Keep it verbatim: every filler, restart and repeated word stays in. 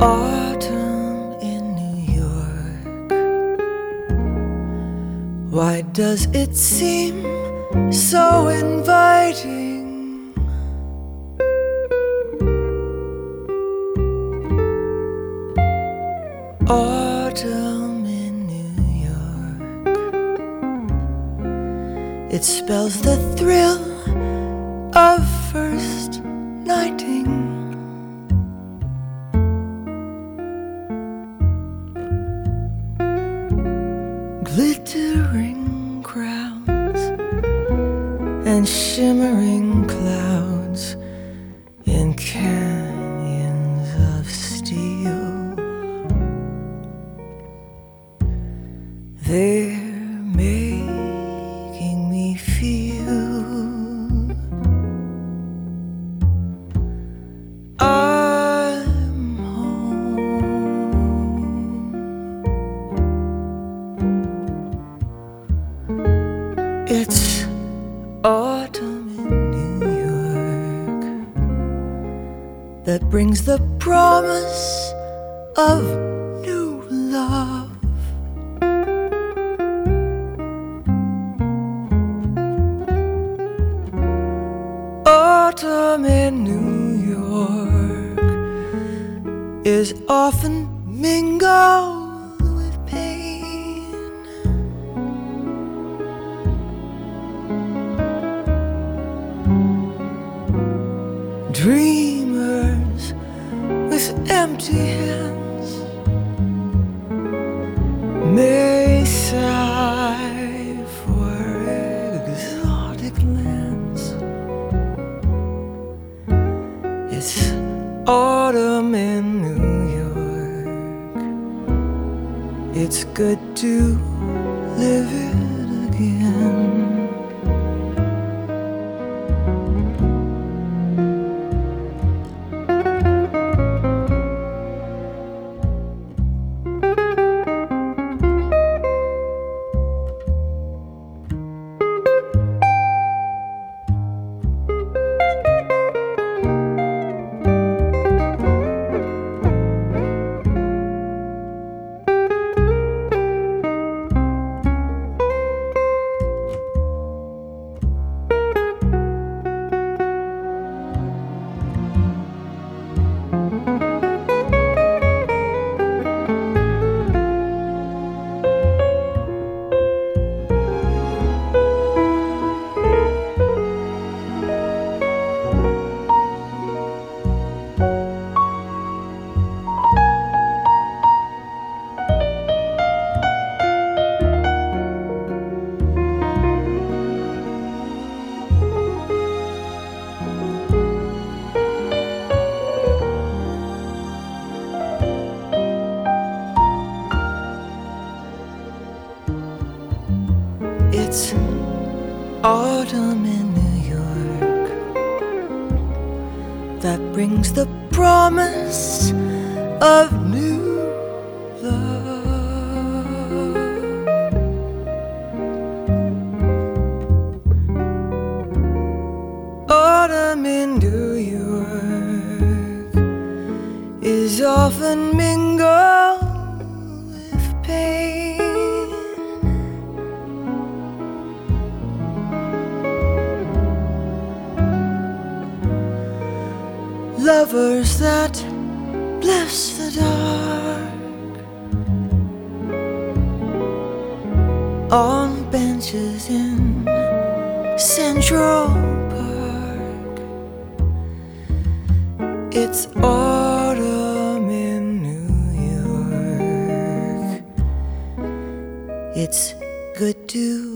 Autumn in New York. Why does it seem so inviting? Autumn in New York. It spells the thrill of first nighting. Glittering crowds and shimmering clouds in canyons of steel. They're making me feel I'm home. It's autumn in New York that brings the promise of new love. Autumn in New York is often mingled with pain. Dreamers with empty hands may sigh for exotic lands. It's autumn in New York. It's good to live it again. It's autumn in New York that brings the promise of new love. Autumn in New York is often mingled with pain. Lovers that bless the dark on benches in Central Park. It's autumn in New York. It's good to